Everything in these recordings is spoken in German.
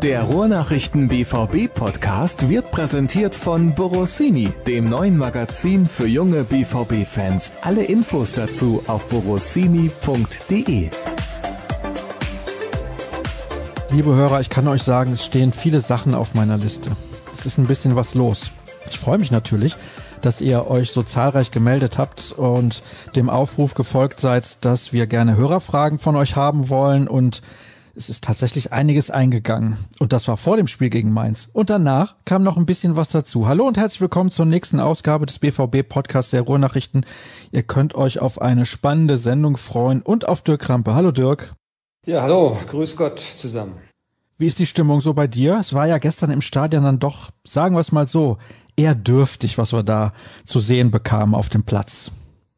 Der Ruhrnachrichten BVB Podcast wird präsentiert von Borossini, dem neuen Magazin für junge BVB-Fans. Alle Infos dazu auf borossini.de. Liebe Hörer, ich kann euch sagen, es stehen viele Sachen auf meiner Liste. Es ist ein bisschen was los. Ich freue mich natürlich, dass ihr euch so zahlreich gemeldet habt und dem Aufruf gefolgt seid, dass wir gerne Hörerfragen von euch haben wollen, und es ist tatsächlich einiges eingegangen. Und das war vor dem Spiel gegen Mainz. Und danach kam noch ein bisschen was dazu. Hallo und herzlich willkommen zur nächsten Ausgabe des BVB-Podcasts der Ruhrnachrichten. Ihr könnt euch auf eine spannende Sendung freuen und auf Dirk Krampe. Hallo Dirk. Ja, hallo. Grüß Gott zusammen. Wie ist die Stimmung so bei dir? Es war ja gestern im Stadion dann doch, sagen wir es mal so, eher dürftig, was wir da zu sehen bekamen auf dem Platz.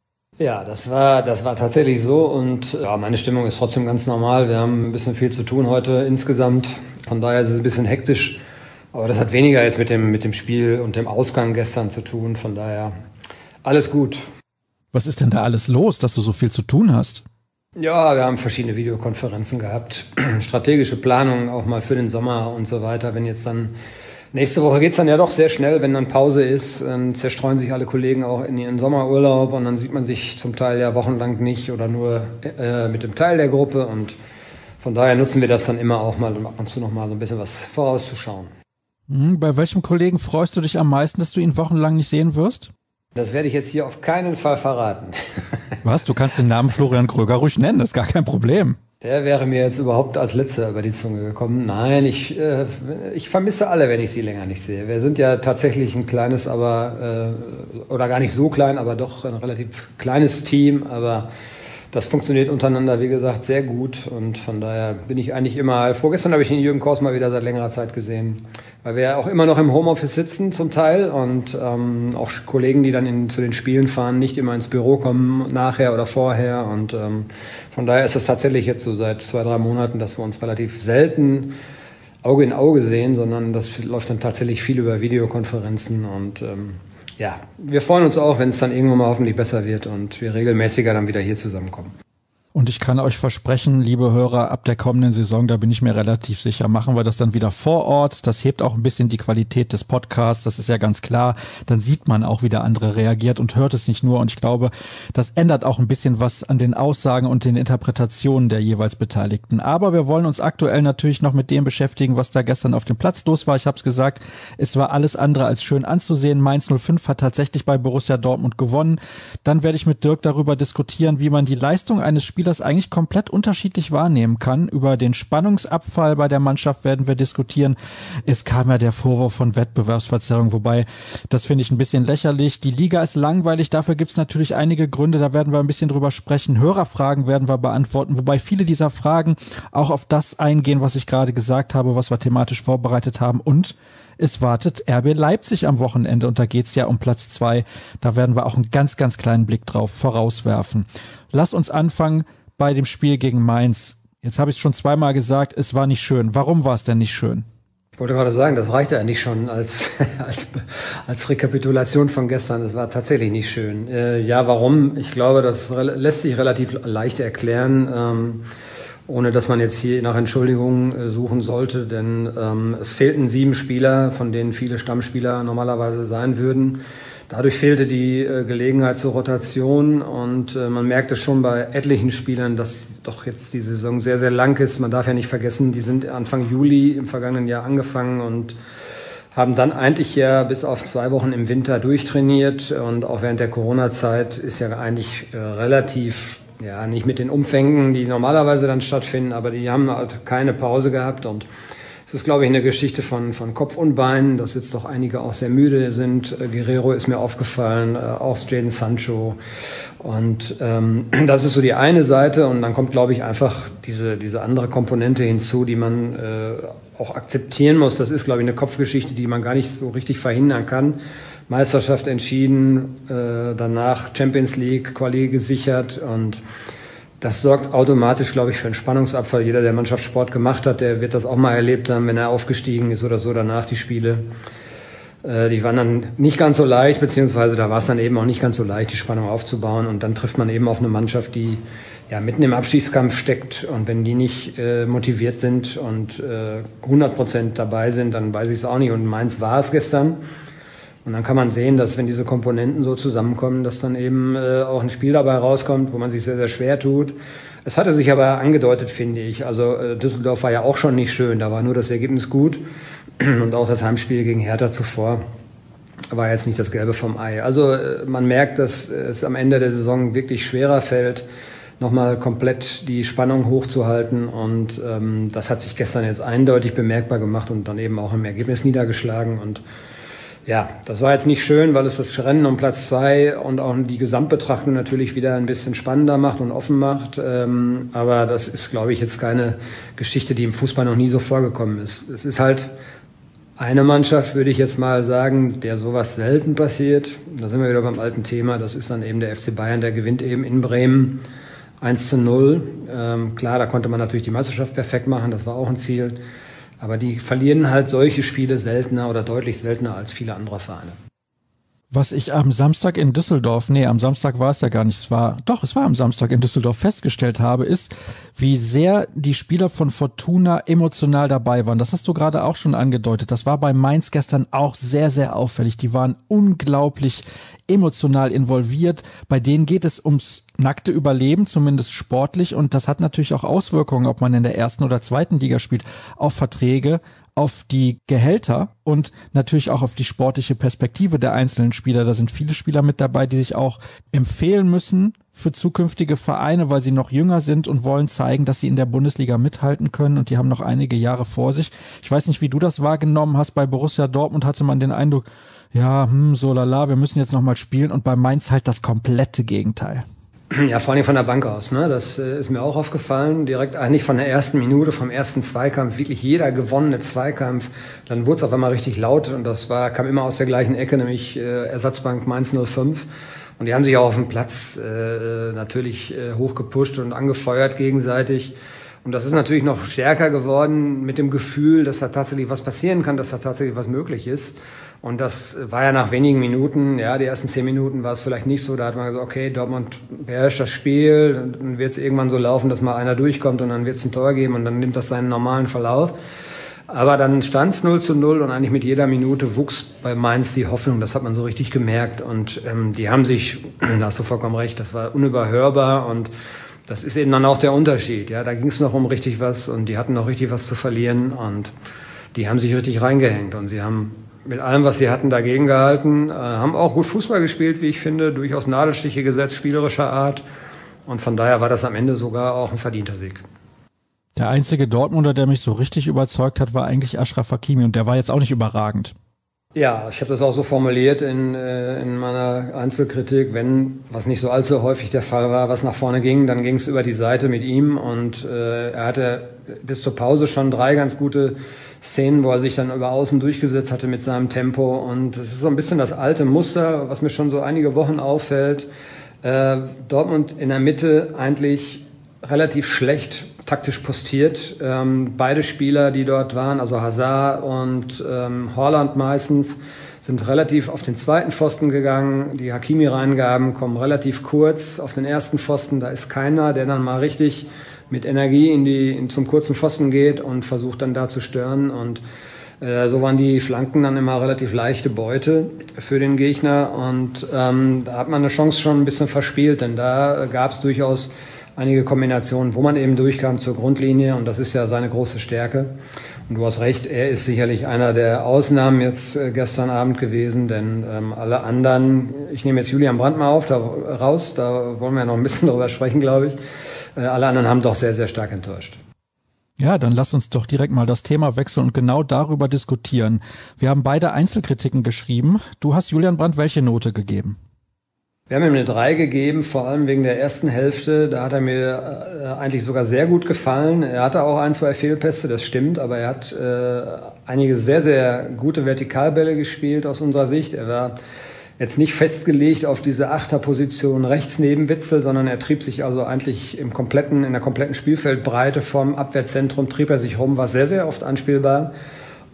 Ja, das war tatsächlich so, und ja, meine Stimmung ist trotzdem ganz normal. Wir haben ein bisschen viel zu tun heute insgesamt. Von daher ist es ein bisschen hektisch. Aber das hat weniger jetzt mit dem Spiel und dem Ausgang gestern zu tun. Von daher alles gut. Was ist denn da alles los, dass du so viel zu tun hast? Ja, wir haben verschiedene Videokonferenzen gehabt. Strategische Planungen auch mal für den Sommer und so weiter. Wenn jetzt dann nächste Woche geht's dann ja doch sehr schnell, wenn dann Pause ist, zerstreuen sich alle Kollegen auch in ihren Sommerurlaub, und dann sieht man sich zum Teil ja wochenlang nicht oder nur mit dem Teil der Gruppe, und von daher nutzen wir das dann immer auch mal, um ab und zu noch mal so ein bisschen was vorauszuschauen. Bei welchem Kollegen freust du dich am meisten, dass du ihn wochenlang nicht sehen wirst? Das werde ich jetzt hier auf keinen Fall verraten. Was? Du kannst den Namen Florian Kröger ruhig nennen, das ist gar kein Problem. Der wäre mir jetzt überhaupt als letzter über die Zunge gekommen. Nein, ich vermisse alle, wenn ich sie länger nicht sehe. Wir sind ja tatsächlich ein kleines, oder gar nicht so klein, aber doch ein relativ kleines Team. Aber das funktioniert untereinander, wie gesagt, sehr gut. Und von daher bin ich eigentlich immer, vorgestern habe ich den Jürgen Kors mal wieder seit längerer Zeit gesehen, weil wir ja auch immer noch im Homeoffice sitzen zum Teil, und auch Kollegen, die dann zu den Spielen fahren, nicht immer ins Büro kommen, nachher oder vorher. Und von daher ist es tatsächlich jetzt so seit 2-3 Monaten, dass wir uns relativ selten Auge in Auge sehen, sondern das läuft dann tatsächlich viel über Videokonferenzen. Und ja, wir freuen uns auch, wenn es dann irgendwann mal hoffentlich besser wird und wir regelmäßiger dann wieder hier zusammenkommen. Und ich kann euch versprechen, liebe Hörer, ab der kommenden Saison, da bin ich mir relativ sicher, machen wir das dann wieder vor Ort. Das hebt auch ein bisschen die Qualität des Podcasts, das ist ja ganz klar. Dann sieht man auch, wie der andere reagiert und hört es nicht nur. Und ich glaube, das ändert auch ein bisschen was an den Aussagen und den Interpretationen der jeweils Beteiligten. Aber wir wollen uns aktuell natürlich noch mit dem beschäftigen, was da gestern auf dem Platz los war. Ich habe es gesagt, es war alles andere als schön anzusehen. Mainz 05 hat tatsächlich bei Borussia Dortmund gewonnen. Dann werde ich mit Dirk darüber diskutieren, wie man die Leistung eines Spielers eigentlich komplett unterschiedlich wahrnehmen kann. Über den Spannungsabfall bei der Mannschaft werden wir diskutieren. Es kam ja der Vorwurf von Wettbewerbsverzerrung, wobei, das finde ich ein bisschen lächerlich. Die Liga ist langweilig, dafür gibt es natürlich einige Gründe, da werden wir ein bisschen drüber sprechen. Hörerfragen werden wir beantworten, wobei viele dieser Fragen auch auf das eingehen, was ich gerade gesagt habe, was wir thematisch vorbereitet haben. Und es wartet RB Leipzig am Wochenende, und da geht's ja um Platz 2. Da werden wir auch einen ganz, ganz kleinen Blick drauf vorauswerfen. Lasst uns anfangen bei dem Spiel gegen Mainz. Jetzt habe ich es schon zweimal gesagt, es war nicht schön. Warum war es denn nicht schön? Ich wollte gerade sagen, das reicht ja nicht schon als Rekapitulation von gestern. Es war tatsächlich nicht schön. Ja, warum? Ich glaube, das lässt sich relativ leicht erklären, ohne dass man jetzt hier nach Entschuldigungen suchen sollte, denn es fehlten 7 Spieler, von denen viele Stammspieler normalerweise sein würden. Dadurch fehlte die Gelegenheit zur Rotation, und man merkte schon bei etlichen Spielern, dass doch jetzt die Saison sehr, sehr lang ist. Man darf ja nicht vergessen, die sind Anfang Juli im vergangenen Jahr angefangen und haben dann eigentlich ja bis auf 2 Wochen im Winter durchtrainiert, und auch während der Corona-Zeit ist ja eigentlich relativ, ja, nicht mit den Umfängen, die normalerweise dann stattfinden, aber die haben halt keine Pause gehabt, und es ist, glaube ich, eine Geschichte von Kopf und Beinen, dass jetzt doch einige auch sehr müde sind. Guerrero ist mir aufgefallen, auch Jadon Sancho. Und das ist so die eine Seite. Und dann kommt, glaube ich, einfach diese andere Komponente hinzu, die man auch akzeptieren muss. Das ist, glaube ich, eine Kopfgeschichte, die man gar nicht so richtig verhindern kann. Meisterschaft entschieden, danach Champions League, Quali gesichert, und das sorgt automatisch, glaube ich, für einen Spannungsabfall. Jeder, der Mannschaftssport gemacht hat, der wird das auch mal erlebt haben, wenn er aufgestiegen ist oder so danach die Spiele. Die waren dann nicht ganz so leicht, beziehungsweise da war es dann eben auch nicht ganz so leicht, die Spannung aufzubauen. Und dann trifft man eben auf eine Mannschaft, die ja mitten im Abstiegskampf steckt. Und wenn die nicht motiviert sind und 100% dabei sind, dann weiß ich es auch nicht. Und Mainz war es gestern. Und dann kann man sehen, dass wenn diese Komponenten so zusammenkommen, dass dann eben auch ein Spiel dabei rauskommt, wo man sich sehr, sehr schwer tut. Es hatte sich aber angedeutet, finde ich. Also Düsseldorf war ja auch schon nicht schön, da war nur das Ergebnis gut. Und auch das Heimspiel gegen Hertha zuvor war jetzt nicht das Gelbe vom Ei. Also man merkt, dass es am Ende der Saison wirklich schwerer fällt, nochmal komplett die Spannung hochzuhalten. Und das hat sich gestern jetzt eindeutig bemerkbar gemacht und dann eben auch im Ergebnis niedergeschlagen. Und ja, das war jetzt nicht schön, weil es das Rennen um Platz 2 und auch die Gesamtbetrachtung natürlich wieder ein bisschen spannender macht und offen macht. Aber das ist, glaube ich, jetzt keine Geschichte, die im Fußball noch nie so vorgekommen ist. Es ist halt eine Mannschaft, würde ich jetzt mal sagen, der sowas selten passiert. Da sind wir wieder beim alten Thema. Das ist dann eben der FC Bayern, der gewinnt eben in Bremen 1:0. Klar, da konnte man natürlich die Meisterschaft perfekt machen. Das war auch ein Ziel. Aber die verlieren halt solche Spiele seltener oder deutlich seltener als viele andere Vereine. Was ich am Samstag in Düsseldorf, am Samstag war es ja gar nicht, es war am Samstag in Düsseldorf festgestellt habe, ist, wie sehr die Spieler von Fortuna emotional dabei waren. Das hast du gerade auch schon angedeutet. Das war bei Mainz gestern auch sehr, sehr auffällig. Die waren unglaublich emotional involviert. Bei denen geht es ums nackte Überleben, zumindest sportlich. Und das hat natürlich auch Auswirkungen, ob man in der ersten oder zweiten Liga spielt, auf Verträge, auf die Gehälter und natürlich auch auf die sportliche Perspektive der einzelnen Spieler. Da sind viele Spieler mit dabei, die sich auch empfehlen müssen für zukünftige Vereine, weil sie noch jünger sind und wollen zeigen, dass sie in der Bundesliga mithalten können, und die haben noch einige Jahre vor sich. Ich weiß nicht, wie du das wahrgenommen hast. Bei Borussia Dortmund hatte man den Eindruck, so lala, wir müssen jetzt nochmal spielen, und bei Mainz halt das komplette Gegenteil. Ja, vor allem von der Bank aus, ne? Das ist mir auch aufgefallen. Direkt eigentlich von der ersten Minute, vom ersten Zweikampf, wirklich jeder gewonnene Zweikampf. Dann wurde es auf einmal richtig laut, und kam immer aus der gleichen Ecke, nämlich Ersatzbank Mainz 05. Und die haben sich auch auf dem Platz natürlich hochgepusht und angefeuert gegenseitig. Und das ist natürlich noch stärker geworden mit dem Gefühl, dass da tatsächlich was passieren kann, dass da tatsächlich was möglich ist. Und das war ja nach wenigen Minuten, die ersten 10 Minuten war es vielleicht nicht so. Da hat man gesagt, okay, Dortmund beherrscht das Spiel, dann wird es irgendwann so laufen, dass mal einer durchkommt und dann wird es ein Tor geben und dann nimmt das seinen normalen Verlauf. Aber dann stand es 0:0 und eigentlich mit jeder Minute wuchs bei Mainz die Hoffnung, das hat man so richtig gemerkt. Und die haben sich, da hast du vollkommen recht, das war unüberhörbar, und das ist eben dann auch der Unterschied. Ja, da ging es noch um richtig was und die hatten noch richtig was zu verlieren, und die haben sich richtig reingehängt, und sie haben mit allem, was sie hatten, dagegen gehalten, haben auch gut Fußball gespielt, wie ich finde, durchaus Nadelstiche gesetzt, spielerischer Art, und von daher war das am Ende sogar auch ein verdienter Sieg. Der einzige Dortmunder, der mich so richtig überzeugt hat, war eigentlich Achraf Hakimi, und der war jetzt auch nicht überragend. Ja, ich habe das auch so formuliert in meiner Einzelkritik, was nicht so allzu häufig der Fall war, was nach vorne ging, dann ging es über die Seite mit ihm, und er hatte bis zur Pause schon 3 ganz gute Szenen, wo er sich dann über außen durchgesetzt hatte mit seinem Tempo, und es ist so ein bisschen das alte Muster, was mir schon so einige Wochen auffällt. Dortmund in der Mitte eigentlich relativ schlecht taktisch postiert. Beide Spieler, die dort waren, also Hazard und Haaland meistens, sind relativ auf den zweiten Pfosten gegangen. Die Hakimi-Reingaben kommen relativ kurz auf den ersten Pfosten. Da ist keiner, der dann mal richtig mit Energie zum kurzen Pfosten geht und versucht dann da zu stören. Und so waren die Flanken dann immer relativ leichte Beute für den Gegner. Und da hat man eine Chance schon ein bisschen verspielt, denn da gab es durchaus einige Kombinationen, wo man eben durchkam zur Grundlinie, und das ist ja seine große Stärke. Und du hast recht, er ist sicherlich einer der Ausnahmen jetzt gestern Abend gewesen, denn alle anderen, ich nehme jetzt Julian Brandt mal raus, da wollen wir ja noch ein bisschen drüber sprechen, glaube ich. Alle anderen haben doch sehr, sehr stark enttäuscht. Ja, dann lass uns doch direkt mal das Thema wechseln und genau darüber diskutieren. Wir haben beide Einzelkritiken geschrieben. Du hast Julian Brandt welche Note gegeben? Wir haben ihm eine 3 gegeben, vor allem wegen der ersten Hälfte. Da hat er mir eigentlich sogar sehr gut gefallen. Er hatte auch 1, 2 Fehlpässe, das stimmt, aber er hat einige sehr, sehr gute Vertikalbälle gespielt aus unserer Sicht. Er war jetzt nicht festgelegt auf diese Achterposition rechts neben Witzel, sondern er trieb sich also eigentlich in der kompletten Spielfeldbreite vom Abwehrzentrum trieb er sich rum, war sehr, sehr oft anspielbar.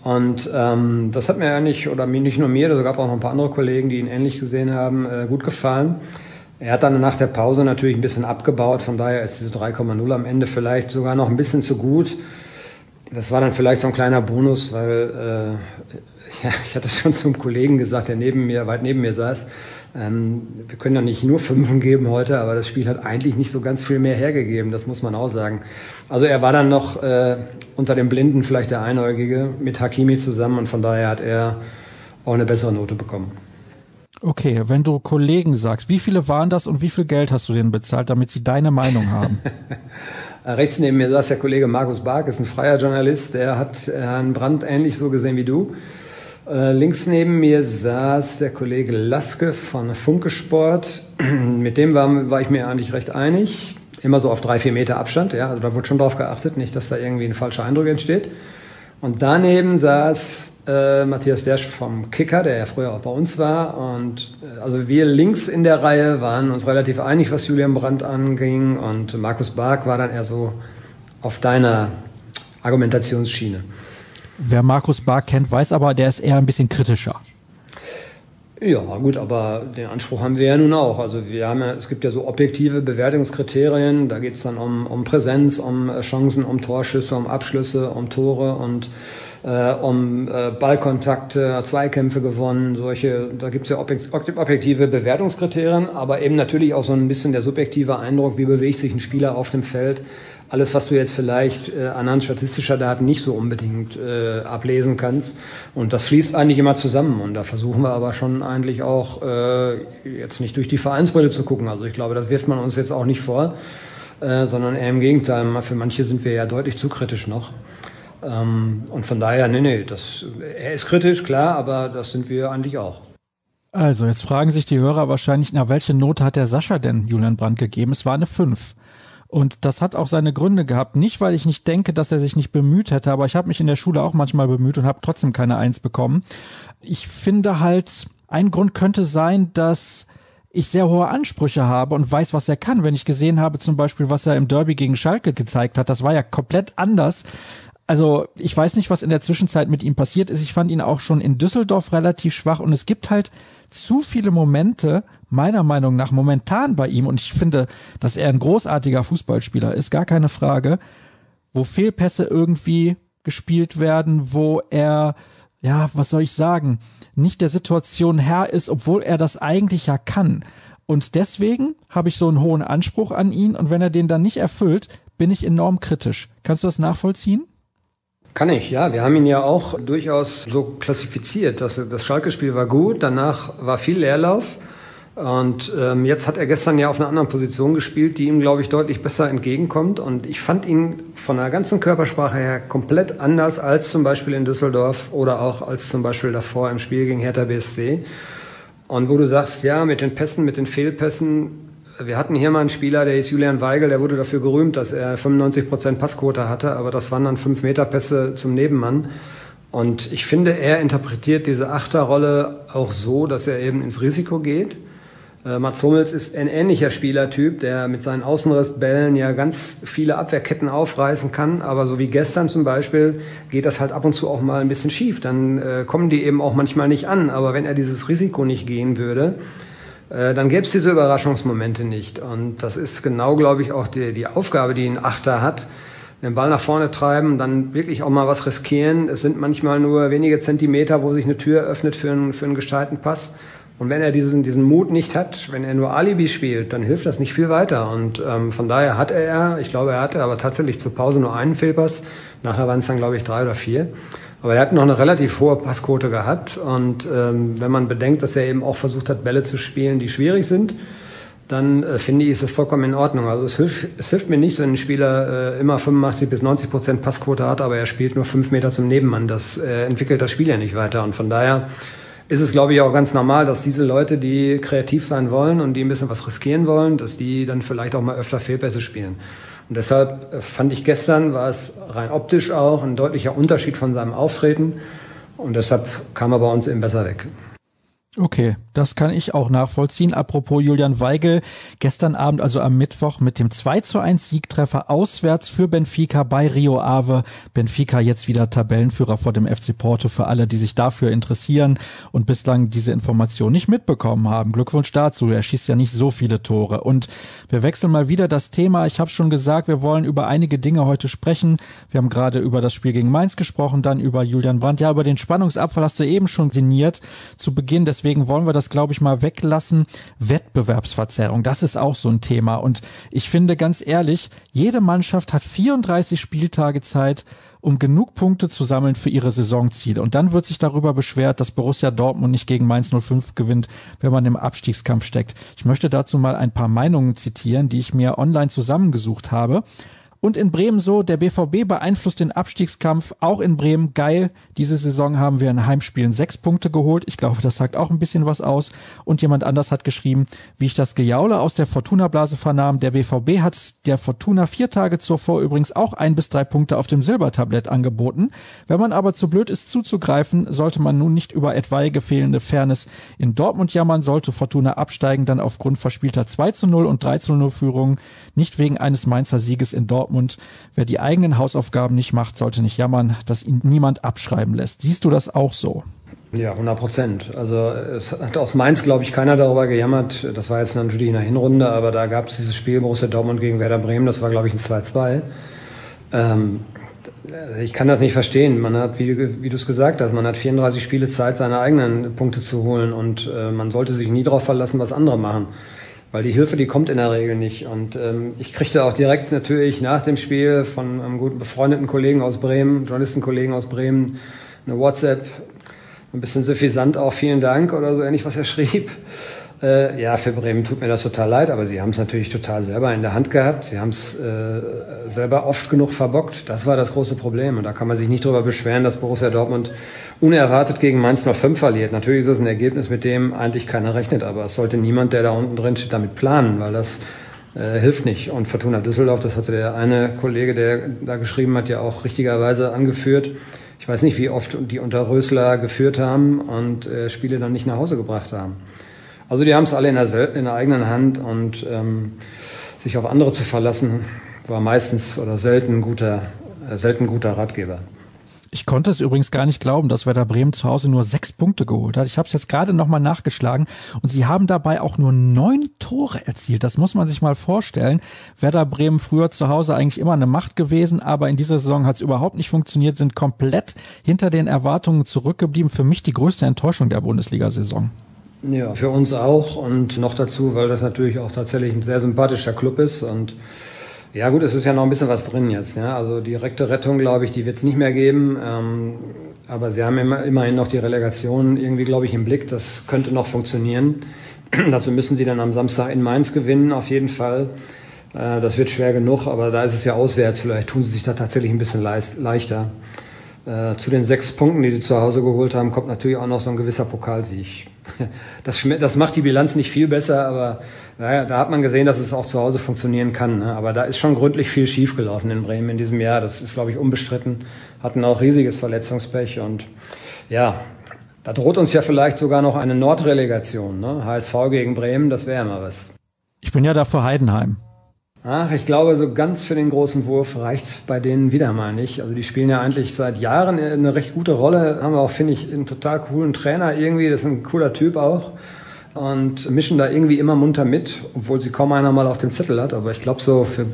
Und das hat mir eigentlich, oder nicht nur mir, es gab auch noch ein paar andere Kollegen, die ihn ähnlich gesehen haben, gut gefallen. Er hat dann nach der Pause natürlich ein bisschen abgebaut, von daher ist diese 3,0 am Ende vielleicht sogar noch ein bisschen zu gut. Das war dann vielleicht so ein kleiner Bonus, weil ich hatte es schon zum Kollegen gesagt, der weit neben mir saß. Wir können ja nicht nur Fünfen geben heute, aber das Spiel hat eigentlich nicht so ganz viel mehr hergegeben, das muss man auch sagen. Also er war dann noch unter den Blinden vielleicht der Einäugige mit Hakimi zusammen und von daher hat er auch eine bessere Note bekommen. Okay, wenn du Kollegen sagst, wie viele waren das und wie viel Geld hast du denen bezahlt, damit sie deine Meinung haben? Rechts neben mir saß der Kollege Markus Bark, ist ein freier Journalist, der hat Herrn Brandt ähnlich so gesehen wie du. Links neben mir saß der Kollege Laske von Funke Sport. Mit dem war ich mir eigentlich recht einig. Immer so auf 3-4 Meter Abstand. Ja, also da wurde schon drauf geachtet, nicht, dass da irgendwie ein falscher Eindruck entsteht. Und daneben saß Matthias Dersch vom Kicker, der ja früher auch bei uns war. Und also wir links in der Reihe waren uns relativ einig, was Julian Brandt anging. Und Markus Bark war dann eher so auf deiner Argumentationsschiene. Wer Markus Bark kennt, weiß aber, der ist eher ein bisschen kritischer. Ja, gut, aber den Anspruch haben wir ja nun auch. Also es gibt ja so objektive Bewertungskriterien, da geht es dann um Präsenz, um Chancen, um Torschüsse, um Abschlüsse, um Tore und um Ballkontakte, Zweikämpfe gewonnen, da gibt es ja objektive Bewertungskriterien, aber eben natürlich auch so ein bisschen der subjektive Eindruck, wie bewegt sich ein Spieler auf dem Feld. Alles, was du jetzt vielleicht anhand statistischer Daten nicht so unbedingt ablesen kannst. Und das fließt eigentlich immer zusammen. Und da versuchen wir aber schon eigentlich auch jetzt nicht durch die Vereinsbrille zu gucken. Also ich glaube, das wirft man uns jetzt auch nicht vor, sondern eher im Gegenteil. Für manche sind wir ja deutlich zu kritisch noch. Und von daher, er ist kritisch, klar, aber das sind wir eigentlich auch. Also, jetzt fragen sich die Hörer wahrscheinlich, welche Note hat der Sascha denn Julian Brandt gegeben? Es war eine 5. Und das hat auch seine Gründe gehabt. Nicht, weil ich nicht denke, dass er sich nicht bemüht hätte, aber ich habe mich in der Schule auch manchmal bemüht und habe trotzdem keine 1 bekommen. Ich finde halt, ein Grund könnte sein, dass ich sehr hohe Ansprüche habe und weiß, was er kann. Wenn ich gesehen habe, zum Beispiel, was er im Derby gegen Schalke gezeigt hat, das war ja komplett anders. Also ich weiß nicht, was in der Zwischenzeit mit ihm passiert ist. Ich fand ihn auch schon in Düsseldorf relativ schwach und es gibt halt zu viele Momente, meiner Meinung nach, momentan bei ihm, und ich finde, dass er ein großartiger Fußballspieler ist, gar keine Frage, wo Fehlpässe irgendwie gespielt werden, wo er, was soll ich sagen, nicht der Situation Herr ist, obwohl er das eigentlich ja kann. Und deswegen habe ich so einen hohen Anspruch an ihn und wenn er den dann nicht erfüllt, bin ich enorm kritisch. Kannst du das nachvollziehen? Kann ich, ja. Wir haben ihn ja auch durchaus so klassifiziert. Das Schalke-Spiel war gut, danach war viel Leerlauf. Und jetzt hat er gestern ja auf einer anderen Position gespielt, die ihm, glaube ich, deutlich besser entgegenkommt. Und ich fand ihn von der ganzen Körpersprache her komplett anders als zum Beispiel in Düsseldorf oder auch als zum Beispiel davor im Spiel gegen Hertha BSC. Und wo du sagst, ja, mit den Pässen, mit den Fehlpässen, wir hatten hier mal einen Spieler, der hieß Julian Weigel, der wurde dafür gerühmt, dass er 95% Passquote hatte, aber das waren dann 5-Meter-Pässe zum Nebenmann. Und ich finde, er interpretiert diese Achterrolle auch so, dass er eben ins Risiko geht. Mats Hummels ist ein ähnlicher Spielertyp, der mit seinen Außenrissbällen ja ganz viele Abwehrketten aufreißen kann, aber so wie gestern zum Beispiel geht das halt ab und zu auch mal ein bisschen schief. Dann kommen die eben auch manchmal nicht an, aber wenn er dieses Risiko nicht gehen würde, dann gäbe es diese Überraschungsmomente nicht. Und das ist genau, glaube ich, auch die Aufgabe, die ein Achter hat. Den Ball nach vorne treiben, dann wirklich auch mal was riskieren. Es sind manchmal nur wenige Zentimeter, wo sich eine Tür öffnet für einen gescheiten Pass. Und wenn er diesen Mut nicht hat, wenn er nur Alibi spielt, dann hilft das nicht viel weiter. Und von daher hatte ich glaube, er hatte aber tatsächlich zur Pause nur einen Fehlpass. Nachher waren es dann, glaube ich, 3 oder 4. Aber er hat noch eine relativ hohe Passquote gehabt und wenn man bedenkt, dass er eben auch versucht hat, Bälle zu spielen, die schwierig sind, dann finde ich, ist das vollkommen in Ordnung. Also es hilft mir nicht, wenn ein Spieler immer 85-90% Passquote hat, aber er spielt nur 5 Meter zum Nebenmann. Das entwickelt das Spiel ja nicht weiter. Und von daher ist es, glaube ich, auch ganz normal, dass diese Leute, die kreativ sein wollen und die ein bisschen was riskieren wollen, dass die dann vielleicht auch mal öfter Fehlpässe spielen. Und deshalb fand ich gestern, war es rein optisch auch ein deutlicher Unterschied von seinem Auftreten. Und deshalb kam er bei uns eben besser weg. Okay, Das kann ich auch nachvollziehen. Apropos Julian Weigl, gestern Abend, also am Mittwoch, mit dem 2:1 Siegtreffer auswärts für Benfica bei Rio Ave. Benfica jetzt wieder Tabellenführer vor dem FC Porto, für alle, die sich dafür interessieren und bislang diese Information nicht mitbekommen haben. Glückwunsch dazu, er schießt ja nicht so viele Tore. Und wir wechseln mal wieder das Thema. Ich habe schon gesagt, wir wollen über einige Dinge heute sprechen. Wir haben gerade über das Spiel gegen Mainz gesprochen, dann über Julian Brandt. Ja, über den Spannungsabfall hast du eben schon sinniert zu Beginn. Deswegen wollen wir das, glaube ich, mal weglassen. Wettbewerbsverzerrung, das ist auch so ein Thema. Und ich finde ganz ehrlich, jede Mannschaft hat 34 Spieltage Zeit, um genug Punkte zu sammeln für ihre Saisonziele. Und dann wird sich darüber beschwert, dass Borussia Dortmund nicht gegen Mainz 05 gewinnt, wenn man im Abstiegskampf steckt. Ich möchte dazu mal ein paar Meinungen zitieren, die ich mir online zusammengesucht habe. Und in Bremen so, der BVB beeinflusst den Abstiegskampf, auch in Bremen, geil. Diese Saison haben wir in Heimspielen 6 Punkte geholt. Ich glaube, das sagt auch ein bisschen was aus. Und jemand anders hat geschrieben, wie ich das Gejaule aus der Fortuna-Blase vernahm, der BVB hat der Fortuna 4 Tage zuvor übrigens auch 1 bis 3 Punkte auf dem Silbertablett angeboten. Wenn man aber zu blöd ist zuzugreifen, sollte man nun nicht über etwaige fehlende Fairness in Dortmund jammern, sollte Fortuna absteigen, dann aufgrund verspielter 2:0 und 3:0 Führungen, nicht wegen eines Mainzer Sieges in Dortmund. Wer die eigenen Hausaufgaben nicht macht, sollte nicht jammern, dass ihn niemand abschreiben lässt. Siehst du das auch so? Ja, 100%. Also es hat aus Mainz, glaube ich, keiner darüber gejammert. Das war jetzt natürlich in der Hinrunde, aber da gab es dieses Spiel Borussia Dortmund gegen Werder Bremen, das war, glaube ich, ein 2:2. Ich kann das nicht verstehen. Man hat, wie du es gesagt hast, man hat 34 Spiele Zeit, seine eigenen Punkte zu holen und man sollte sich nie darauf verlassen, was andere machen. Weil die Hilfe, die kommt in der Regel nicht. Und ich kriegte auch direkt natürlich nach dem Spiel von einem guten befreundeten Kollegen aus Bremen, Journalistenkollegen aus Bremen, eine WhatsApp, ein bisschen suffisant auch, vielen Dank oder so ähnlich, was er schrieb. Ja, für Bremen tut mir das total leid, aber sie haben es natürlich total selber in der Hand gehabt. Sie haben es selber oft genug verbockt. Das war das große Problem. Und da kann man sich nicht drüber beschweren, dass Borussia Dortmund unerwartet gegen Mainz 05 verliert. Natürlich ist es ein Ergebnis, mit dem eigentlich keiner rechnet, aber es sollte niemand, der da unten drin steht, damit planen, weil das hilft nicht. Und Fortuna Düsseldorf, das hatte der eine Kollege, der da geschrieben hat, ja auch richtigerweise angeführt. Ich weiß nicht, wie oft die unter Rösler geführt haben und Spiele dann nicht nach Hause gebracht haben. Also die haben es alle in der eigenen Hand und sich auf andere zu verlassen, war meistens oder selten ein guter Ratgeber. Ich konnte es übrigens gar nicht glauben, dass Werder Bremen zu Hause nur 6 Punkte geholt hat. Ich habe es jetzt gerade nochmal nachgeschlagen und sie haben dabei auch nur 9 Tore erzielt. Das muss man sich mal vorstellen. Werder Bremen früher zu Hause eigentlich immer eine Macht gewesen, aber in dieser Saison hat es überhaupt nicht funktioniert, sind komplett hinter den Erwartungen zurückgeblieben. Für mich die größte Enttäuschung der Bundesliga-Saison. Ja, für uns auch und noch dazu, weil das natürlich auch tatsächlich ein sehr sympathischer Club ist und ja gut, es ist ja noch ein bisschen was drin jetzt. Ja? Also direkte Rettung, glaube ich, die wird es nicht mehr geben, aber sie haben immerhin noch die Relegation irgendwie, glaube ich, im Blick. Das könnte noch funktionieren. Dazu müssen sie dann am Samstag in Mainz gewinnen, auf jeden Fall. Das wird schwer genug, aber da ist es ja auswärts. Vielleicht tun sie sich da tatsächlich ein bisschen leichter. Zu den 6 Punkten, die sie zu Hause geholt haben, kommt natürlich auch noch so ein gewisser Pokalsieg. Das macht die Bilanz nicht viel besser, aber naja, da hat man gesehen, dass es auch zu Hause funktionieren kann. Ne? Aber da ist schon gründlich viel schiefgelaufen in Bremen in diesem Jahr. Das ist, glaube ich, unbestritten. Hatten auch riesiges Verletzungspech und ja, da droht uns ja vielleicht sogar noch eine Nordrelegation. Ne? HSV gegen Bremen, das wäre mal was. Ich bin ja da für Heidenheim. Ach, ich glaube, so ganz für den großen Wurf reicht's bei denen wieder mal nicht. Also die spielen ja eigentlich seit Jahren eine recht gute Rolle. Haben wir auch, finde ich, einen total coolen Trainer irgendwie. Das ist ein cooler Typ auch. Und mischen da irgendwie immer munter mit, obwohl sie kaum einer mal auf dem Zettel hat. Aber ich glaube, so für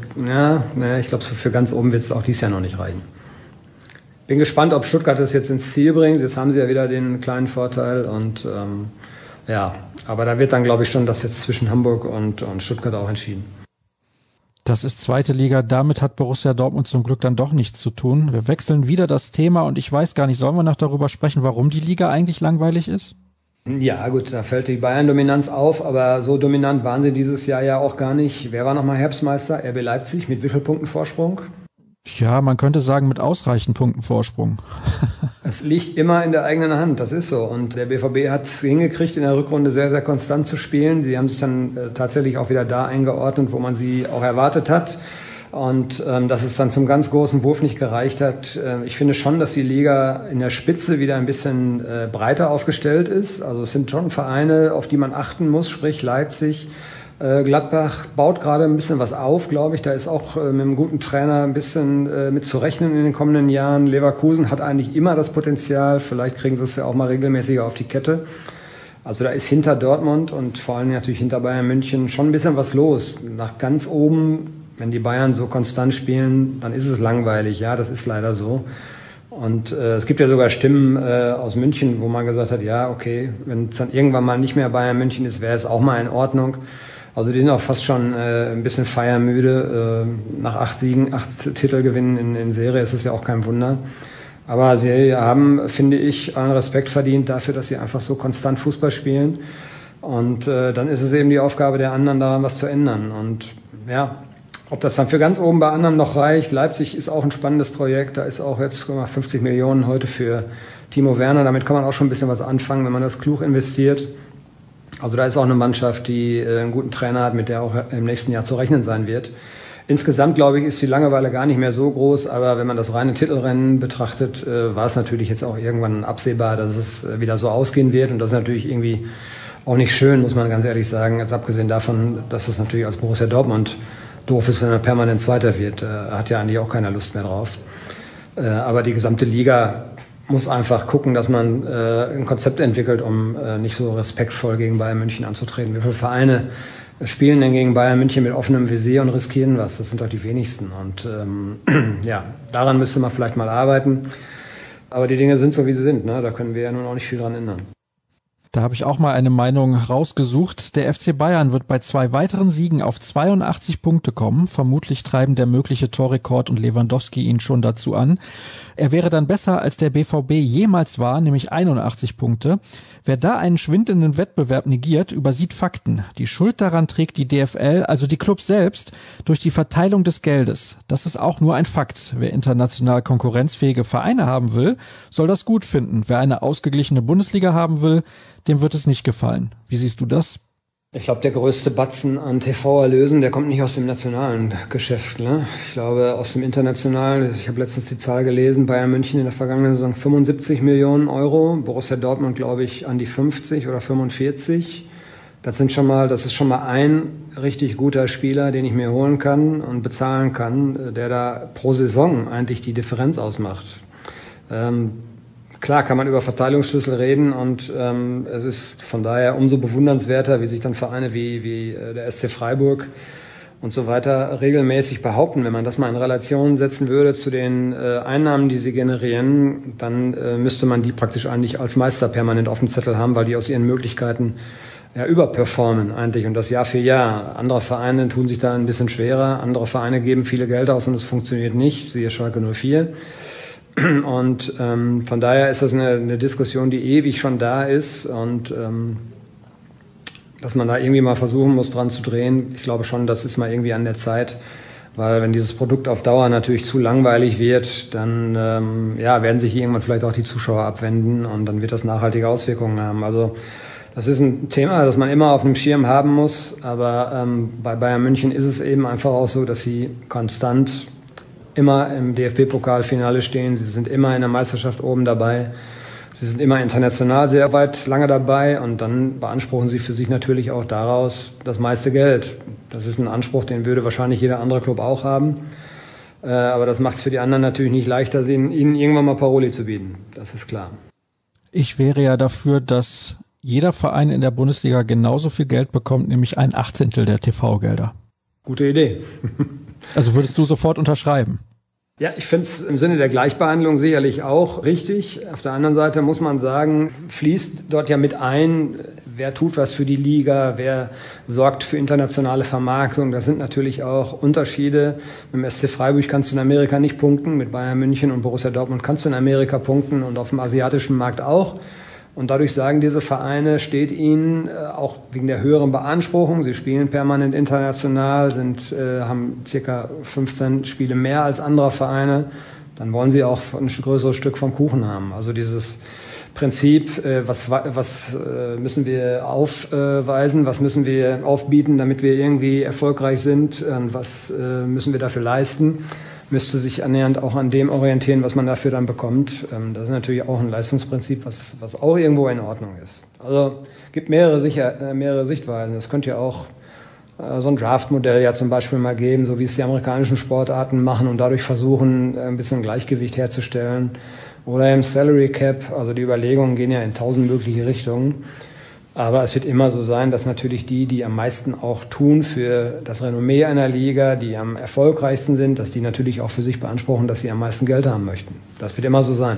ganz oben wird's auch dieses Jahr noch nicht reichen. Bin gespannt, ob Stuttgart das jetzt ins Ziel bringt. Jetzt haben sie ja wieder den kleinen Vorteil. Und ja, aber da wird dann, glaube ich, schon das jetzt zwischen Hamburg und Stuttgart auch entschieden. Das ist zweite Liga, damit hat Borussia Dortmund zum Glück dann doch nichts zu tun. Wir wechseln wieder das Thema und ich weiß gar nicht, sollen wir noch darüber sprechen, warum die Liga eigentlich langweilig ist? Ja gut, da fällt die Bayern-Dominanz auf, aber so dominant waren sie dieses Jahr ja auch gar nicht. Wer war nochmal Herbstmeister? RB Leipzig, mit wie vielen Punkten Vorsprung? Ja, man könnte sagen mit ausreichend Punkten Vorsprung. Es liegt immer in der eigenen Hand, das ist so. Und der BVB hat es hingekriegt, in der Rückrunde sehr, sehr konstant zu spielen. Die haben sich dann tatsächlich auch wieder da eingeordnet, wo man sie auch erwartet hat. Und dass es dann zum ganz großen Wurf nicht gereicht hat. Ich finde schon, dass die Liga in der Spitze wieder ein bisschen breiter aufgestellt ist. Also es sind schon Vereine, auf die man achten muss, sprich Leipzig. Gladbach baut gerade ein bisschen was auf, glaube ich. Da ist auch mit einem guten Trainer ein bisschen mit zu rechnen in den kommenden Jahren. Leverkusen hat eigentlich immer das Potenzial. Vielleicht kriegen sie es ja auch mal regelmäßiger auf die Kette. Also da ist hinter Dortmund und vor allem natürlich hinter Bayern München schon ein bisschen was los. Nach ganz oben, wenn die Bayern so konstant spielen, dann ist es langweilig. Ja, das ist leider so. Und es gibt ja sogar Stimmen aus München, wo man gesagt hat, ja, okay, wenn es dann irgendwann mal nicht mehr Bayern München ist, wäre es auch mal in Ordnung. Also die sind auch fast schon ein bisschen feiermüde. Nach 8 Siegen, 8 Titelgewinnen in Serie ist es ja auch kein Wunder. Aber sie haben, finde ich, allen Respekt verdient dafür, dass sie einfach so konstant Fußball spielen. Und dann ist es eben die Aufgabe der anderen, daran was zu ändern. Und ja, ob das dann für ganz oben bei anderen noch reicht. Leipzig ist auch ein spannendes Projekt. Da ist auch jetzt 50 Millionen heute für Timo Werner. Damit kann man auch schon ein bisschen was anfangen, wenn man das klug investiert. Also da ist auch eine Mannschaft, die einen guten Trainer hat, mit der auch im nächsten Jahr zu rechnen sein wird. Insgesamt, glaube ich, ist die Langeweile gar nicht mehr so groß. Aber wenn man das reine Titelrennen betrachtet, war es natürlich jetzt auch irgendwann absehbar, dass es wieder so ausgehen wird. Und das ist natürlich irgendwie auch nicht schön, muss man ganz ehrlich sagen. Jetzt abgesehen davon, dass es natürlich als Borussia Dortmund doof ist, wenn er permanent Zweiter wird. Hat ja eigentlich auch keiner Lust mehr drauf. Aber die gesamte Liga muss einfach gucken, dass man ein Konzept entwickelt, um nicht so respektvoll gegen Bayern München anzutreten. Wie viele Vereine spielen denn gegen Bayern München mit offenem Visier und riskieren was? Das sind doch die wenigsten. Und ja, daran müsste man vielleicht mal arbeiten. Aber die Dinge sind so, wie sie sind. Ne? Da können wir ja nun auch nicht viel dran ändern. Da habe ich auch mal eine Meinung rausgesucht. Der FC Bayern wird bei 2 weiteren Siegen auf 82 Punkte kommen. Vermutlich treiben der mögliche Torrekord und Lewandowski ihn schon dazu an. Er wäre dann besser, als der BVB jemals war, nämlich 81 Punkte. Wer da einen schwindenden Wettbewerb negiert, übersieht Fakten. Die Schuld daran trägt die DFL, also die Clubs selbst, durch die Verteilung des Geldes. Das ist auch nur ein Fakt. Wer international konkurrenzfähige Vereine haben will, soll das gut finden. Wer eine ausgeglichene Bundesliga haben will, dem wird es nicht gefallen. Wie siehst du das? Ich glaube, der größte Batzen an TV-Erlösen, der kommt nicht aus dem nationalen Geschäft. Ne? Ich glaube, aus dem internationalen, ich habe letztens die Zahl gelesen, Bayern München in der vergangenen Saison 75 Millionen Euro, Borussia Dortmund, glaube ich, an die 50 oder 45. Das ist schon mal ein richtig guter Spieler, den ich mir holen kann und bezahlen kann, der da pro Saison eigentlich die Differenz ausmacht. Klar kann man über Verteilungsschlüssel reden und es ist von daher umso bewundernswerter, wie sich dann Vereine wie der SC Freiburg und so weiter regelmäßig behaupten. Wenn man das mal in Relation setzen würde zu den Einnahmen, die sie generieren, dann müsste man die praktisch eigentlich als Meister permanent auf dem Zettel haben, weil die aus ihren Möglichkeiten ja überperformen eigentlich und das Jahr für Jahr. Andere Vereine tun sich da ein bisschen schwerer, andere Vereine geben viele Geld aus und es funktioniert nicht, siehe Schalke 04. Und von daher ist das eine Diskussion, die ewig schon da ist und dass man da irgendwie mal versuchen muss, dran zu drehen. Ich glaube schon, das ist mal irgendwie an der Zeit, weil wenn dieses Produkt auf Dauer natürlich zu langweilig wird, dann werden sich irgendwann vielleicht auch die Zuschauer abwenden und dann wird das nachhaltige Auswirkungen haben. Also das ist ein Thema, das man immer auf dem Schirm haben muss, aber bei Bayern München ist es eben einfach auch so, dass sie konstant immer im DFB-Pokalfinale stehen, sie sind immer in der Meisterschaft oben dabei, sie sind immer international sehr weit lange dabei und dann beanspruchen sie für sich natürlich auch daraus das meiste Geld. Das ist ein Anspruch, den würde wahrscheinlich jeder andere Club auch haben, aber das macht es für die anderen natürlich nicht leichter, ihnen irgendwann mal Paroli zu bieten, das ist klar. Ich wäre ja dafür, dass jeder Verein in der Bundesliga genauso viel Geld bekommt, nämlich 1/18 der TV-Gelder. Gute Idee. Also würdest du sofort unterschreiben? Ja, ich finde es im Sinne der Gleichbehandlung sicherlich auch richtig. Auf der anderen Seite muss man sagen, fließt dort ja mit ein, wer tut was für die Liga, wer sorgt für internationale Vermarktung. Das sind natürlich auch Unterschiede. Mit dem SC Freiburg kannst du in Amerika nicht punkten, mit Bayern München und Borussia Dortmund kannst du in Amerika punkten und auf dem asiatischen Markt auch. Und dadurch sagen diese Vereine, steht ihnen auch wegen der höheren Beanspruchung, sie spielen permanent international, haben circa 15 Spiele mehr als andere Vereine, dann wollen sie auch ein größeres Stück vom Kuchen haben. Also dieses Prinzip, was müssen wir aufweisen, was müssen wir aufbieten, damit wir irgendwie erfolgreich sind, was müssen wir dafür leisten, müsste sich annähernd auch an dem orientieren, was man dafür dann bekommt. Das ist natürlich auch ein Leistungsprinzip, was auch irgendwo in Ordnung ist. Also gibt mehrere Sichtweisen. Es könnte ja auch so ein Draft-Modell ja zum Beispiel mal geben, so wie es die amerikanischen Sportarten machen und dadurch versuchen, ein bisschen Gleichgewicht herzustellen. Oder im Salary Cap, also die Überlegungen gehen ja in 1000 mögliche Richtungen. Aber es wird immer so sein, dass natürlich die am meisten auch tun für das Renommee einer Liga, die am erfolgreichsten sind, dass die natürlich auch für sich beanspruchen, dass sie am meisten Geld haben möchten. Das wird immer so sein.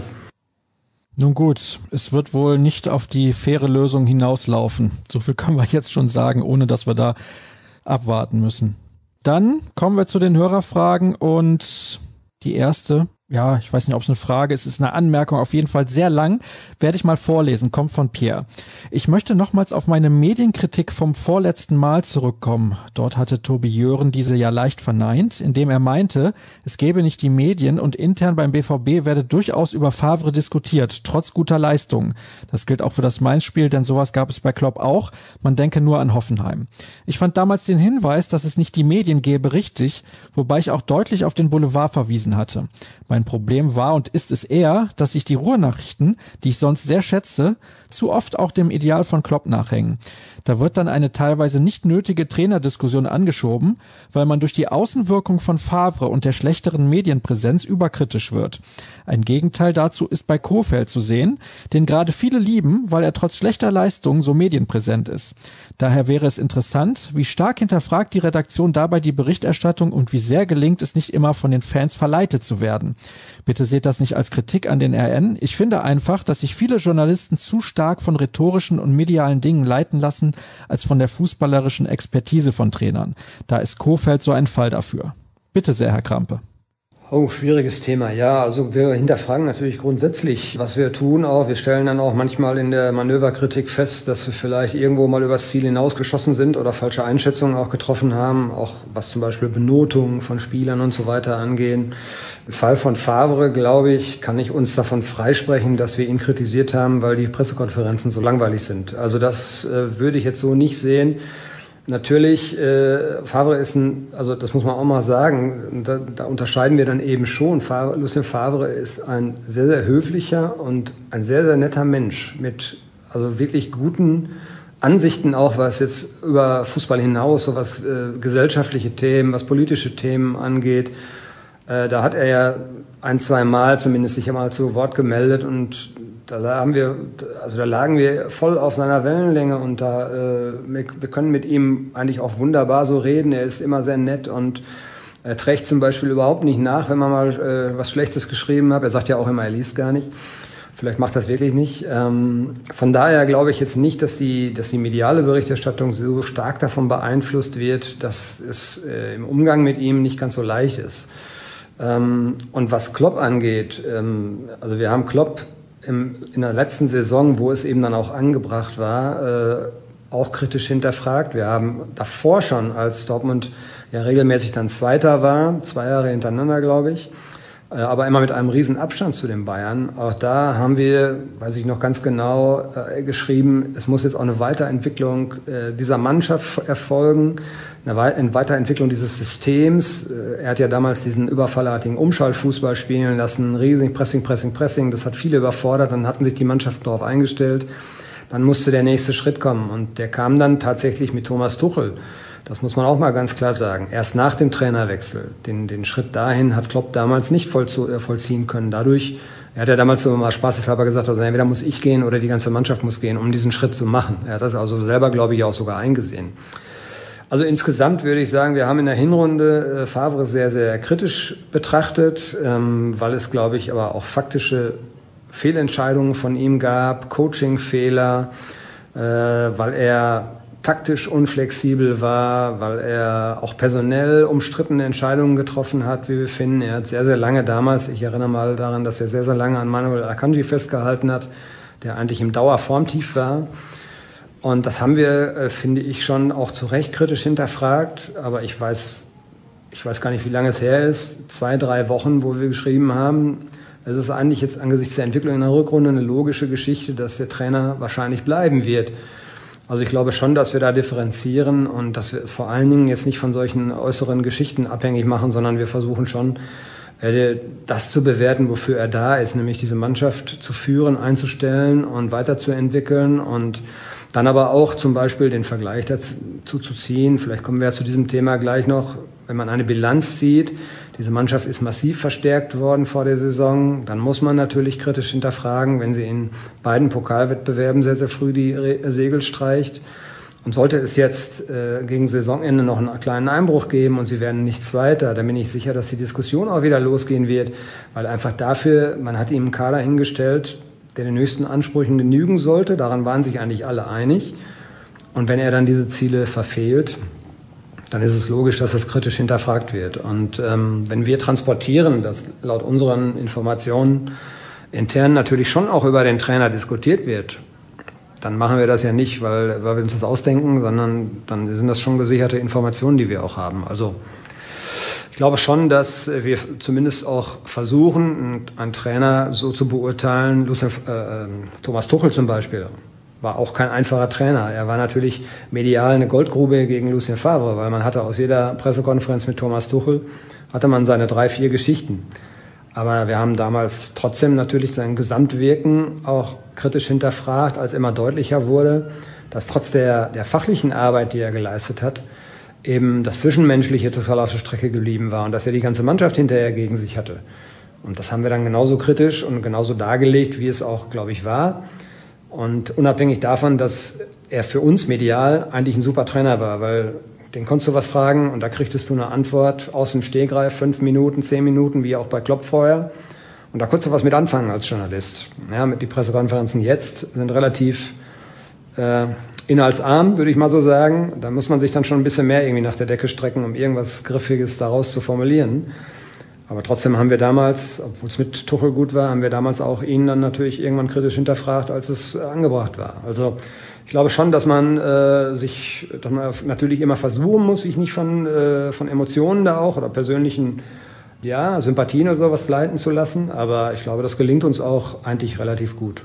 Nun gut, es wird wohl nicht auf die faire Lösung hinauslaufen. So viel können wir jetzt schon sagen, ohne dass wir da abwarten müssen. Dann kommen wir zu den Hörerfragen und die erste, ja, ich weiß nicht, ob es eine Frage ist, es ist eine Anmerkung, auf jeden Fall sehr lang, werde ich mal vorlesen, kommt von Pierre. Ich möchte nochmals auf meine Medienkritik vom vorletzten Mal zurückkommen. Dort hatte Tobi Jören diese ja leicht verneint, indem er meinte, es gäbe nicht die Medien und intern beim BVB werde durchaus über Favre diskutiert, trotz guter Leistungen. Das gilt auch für das Mainz-Spiel, denn sowas gab es bei Klopp auch. Man denke nur an Hoffenheim. Ich fand damals den Hinweis, dass es nicht die Medien gäbe, richtig, wobei ich auch deutlich auf den Boulevard verwiesen hatte. Mein Problem war und ist es eher, dass sich die Ruhrnachrichten, die ich sonst sehr schätze, zu oft auch dem Ideal von Klopp nachhängen. Da wird dann eine teilweise nicht nötige Trainerdiskussion angeschoben, weil man durch die Außenwirkung von Favre und der schlechteren Medienpräsenz überkritisch wird. Ein Gegenteil dazu ist bei Kohfeldt zu sehen, den gerade viele lieben, weil er trotz schlechter Leistungen so medienpräsent ist. Daher wäre es interessant, wie stark hinterfragt die Redaktion dabei die Berichterstattung und wie sehr gelingt es nicht immer von den Fans verleitet zu werden. Bitte seht das nicht als Kritik an den RN. Ich finde einfach, dass sich viele Journalisten zu stark von rhetorischen und medialen Dingen leiten lassen, als von der fußballerischen Expertise von Trainern. Da ist Kohfeldt so ein Fall dafür. Bitte sehr, Herr Krampe. Oh, schwieriges Thema. Ja, also wir hinterfragen natürlich grundsätzlich, was wir tun auch. Wir stellen dann auch manchmal in der Manöverkritik fest, dass wir vielleicht irgendwo mal übers Ziel hinausgeschossen sind oder falsche Einschätzungen auch getroffen haben, auch was zum Beispiel Benotungen von Spielern und so weiter angehen. Im Fall von Favre, glaube ich, kann ich uns davon freisprechen, dass wir ihn kritisiert haben, weil die Pressekonferenzen so langweilig sind. Also das würde ich jetzt so nicht sehen. Natürlich, Favre ist also das muss man auch mal sagen, da unterscheiden wir dann eben schon. Lucien Favre ist ein sehr, sehr höflicher und ein sehr, sehr netter Mensch mit also wirklich guten Ansichten auch, was jetzt über Fußball hinaus, so was gesellschaftliche Themen, was politische Themen angeht. Da hat er ja ein, zwei Mal zumindest sich einmal zu Wort gemeldet und da lagen wir voll auf seiner Wellenlänge und wir können mit ihm eigentlich auch wunderbar so reden. Er ist immer sehr nett und er trägt zum Beispiel überhaupt nicht nach, wenn man mal was Schlechtes geschrieben hat. Er sagt ja auch immer, er liest gar nicht. Vielleicht macht das wirklich nicht. Von daher glaube ich jetzt nicht, dass die mediale Berichterstattung so stark davon beeinflusst wird, dass es im Umgang mit ihm nicht ganz so leicht ist. Und was Klopp angeht, also wir haben Klopp in der letzten Saison, wo es eben dann auch angebracht war, auch kritisch hinterfragt. Wir haben davor schon, als Dortmund ja regelmäßig dann Zweiter war, 2 Jahre hintereinander, glaube ich, aber immer mit einem riesen Abstand zu den Bayern. Auch da haben wir, weiß ich noch ganz genau, geschrieben, es muss jetzt auch eine Weiterentwicklung dieser Mannschaft erfolgen, eine Weiterentwicklung dieses Systems. Er hat ja damals diesen überfallartigen Umschaltfußball spielen lassen, riesig Pressing. Das hat viele überfordert. Dann hatten sich die Mannschaften darauf eingestellt. Dann musste der nächste Schritt kommen. Und der kam dann tatsächlich mit Thomas Tuchel. Das muss man auch mal ganz klar sagen. Erst nach dem Trainerwechsel. Den Schritt dahin hat Klopp damals nicht vollziehen können. Dadurch, er hat ja damals so mal spaßeshalber gesagt, also entweder muss ich gehen oder die ganze Mannschaft muss gehen, um diesen Schritt zu machen. Er hat das also selber, glaube ich, auch sogar eingesehen. Also insgesamt würde ich sagen, wir haben in der Hinrunde Favre sehr, sehr kritisch betrachtet, weil es, glaube ich, aber auch faktische Fehlentscheidungen von ihm gab, Coachingfehler, weil er taktisch unflexibel war, weil er auch personell umstrittene Entscheidungen getroffen hat, wie wir finden. Er hat sehr, sehr lange damals, ich erinnere mal daran, dass er sehr, sehr lange an Manuel Akanji festgehalten hat, der eigentlich im Dauerformtief war. Und das haben wir, finde ich, schon auch zu Recht kritisch hinterfragt. Aber ich weiß gar nicht, wie lange es her ist. 2, 3 Wochen, wo wir geschrieben haben, Es ist eigentlich jetzt angesichts der Entwicklung in der Rückrunde eine logische Geschichte, dass der Trainer wahrscheinlich bleiben wird. Also ich glaube schon, dass wir da differenzieren und dass wir es vor allen Dingen jetzt nicht von solchen äußeren Geschichten abhängig machen, sondern wir versuchen schon, das zu bewerten, wofür er da ist, nämlich diese Mannschaft zu führen, einzustellen und weiterzuentwickeln und dann aber auch zum Beispiel den Vergleich dazu zu ziehen. Vielleicht kommen wir ja zu diesem Thema gleich noch, wenn man eine Bilanz zieht. Diese Mannschaft ist massiv verstärkt worden vor der Saison. Dann muss man natürlich kritisch hinterfragen, wenn sie in beiden Pokalwettbewerben sehr, sehr früh die Segel streicht. Und sollte es jetzt gegen Saisonende noch einen kleinen Einbruch geben und sie werden nicht Zweiter, dann bin ich sicher, dass die Diskussion auch wieder losgehen wird, weil einfach dafür, man hat ihm einen Kader hingestellt, der den höchsten Ansprüchen genügen sollte. Daran waren sich eigentlich alle einig. Und wenn er dann diese Ziele verfehlt, dann ist es logisch, dass das kritisch hinterfragt wird. Und wenn wir transportieren, dass laut unseren Informationen intern natürlich schon auch über den Trainer diskutiert wird, dann machen wir das ja nicht, weil wir uns das ausdenken, sondern dann sind das schon gesicherte Informationen, die wir auch haben. Also ich glaube schon, dass wir zumindest auch versuchen, einen Trainer so zu beurteilen. Thomas Tuchel zum Beispiel war auch kein einfacher Trainer. Er war natürlich medial eine Goldgrube gegen Lucien Favre, weil man hatte aus jeder Pressekonferenz mit Thomas Tuchel, hatte man seine 3-4 Geschichten. Aber wir haben damals trotzdem natürlich sein Gesamtwirken auch kritisch hinterfragt, als immer deutlicher wurde, dass trotz der fachlichen Arbeit, die er geleistet hat, eben das Zwischenmenschliche total auf der Strecke geblieben war und dass er die ganze Mannschaft hinterher gegen sich hatte. Und das haben wir dann genauso kritisch und genauso dargelegt, wie es auch, glaube ich, war. Und unabhängig davon, dass er für uns medial eigentlich ein super Trainer war, weil den konntest du was fragen und da kriegtest du eine Antwort aus dem Stegreif, 5 Minuten, 10 Minuten, wie auch bei Klopp vorher. Und da konntest du was mit anfangen als Journalist. Ja, die Pressekonferenzen jetzt sind relativ inhaltsarm, würde ich mal so sagen. Da muss man sich dann schon ein bisschen mehr irgendwie nach der Decke strecken, um irgendwas Griffiges daraus zu formulieren. Aber trotzdem haben wir damals, obwohl es mit Tuchel gut war, haben wir damals auch ihn dann natürlich irgendwann kritisch hinterfragt, als es angebracht war. Also ich glaube schon, dass man natürlich immer versuchen muss, sich nicht von Emotionen da auch oder persönlichen Sympathien oder sowas leiten zu lassen. Aber ich glaube, das gelingt uns auch eigentlich relativ gut.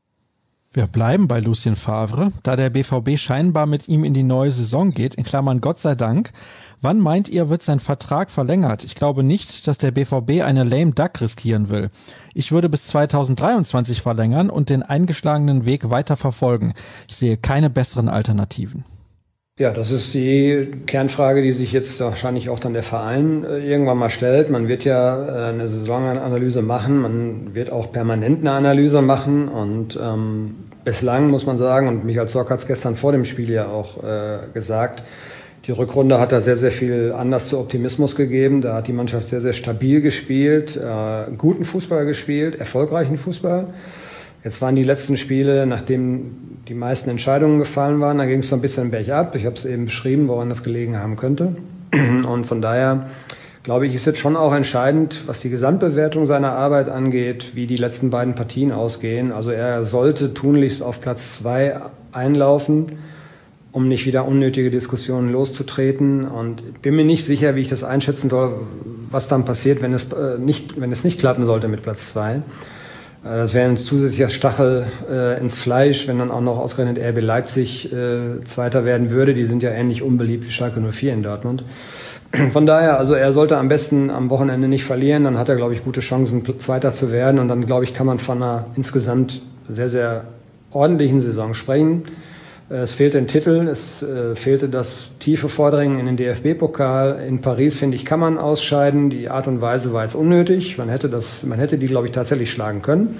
Wir bleiben bei Lucien Favre, da der BVB scheinbar mit ihm in die neue Saison geht, in Klammern Gott sei Dank. Wann meint ihr, wird sein Vertrag verlängert? Ich glaube nicht, dass der BVB eine lame duck riskieren will. Ich würde bis 2023 verlängern und den eingeschlagenen Weg weiter verfolgen. Ich sehe keine besseren Alternativen. Ja, das ist die Kernfrage, die sich jetzt wahrscheinlich auch dann der Verein irgendwann mal stellt. Man wird ja eine Saisonanalyse machen, man wird auch permanent eine Analyse machen und bislang muss man sagen, und Michael Zorc hat es gestern vor dem Spiel ja auch gesagt, die Rückrunde hat da sehr, sehr viel Anlass zu Optimismus gegeben. Da hat die Mannschaft sehr, sehr stabil gespielt, guten Fußball gespielt, erfolgreichen Fußball. Jetzt waren die letzten Spiele, nachdem die meisten Entscheidungen gefallen waren, da ging es so ein bisschen bergab. Ich habe es eben beschrieben, woran das gelegen haben könnte. Und von daher, glaube ich, ist jetzt schon auch entscheidend, was die Gesamtbewertung seiner Arbeit angeht, wie die letzten beiden Partien ausgehen. Also er sollte tunlichst auf Platz 2 einlaufen, um nicht wieder unnötige Diskussionen loszutreten. Und ich bin mir nicht sicher, wie ich das einschätzen soll, was dann passiert, wenn es nicht klappen sollte mit Platz 2. Das wäre ein zusätzlicher Stachel ins Fleisch, wenn dann auch noch ausgerechnet RB Leipzig Zweiter werden würde. Die sind ja ähnlich unbeliebt wie Schalke 04 in Dortmund. Von daher, also er sollte am besten am Wochenende nicht verlieren. Dann hat er, glaube ich, gute Chancen, Zweiter zu werden. Und dann, glaube ich, kann man von einer insgesamt sehr, sehr ordentlichen Saison sprechen. Es fehlte ein Titel, es fehlte das tiefe Vordringen in den DFB-Pokal. In Paris, finde ich, kann man ausscheiden. Die Art und Weise war jetzt unnötig. Man hätte die, glaube ich, tatsächlich schlagen können.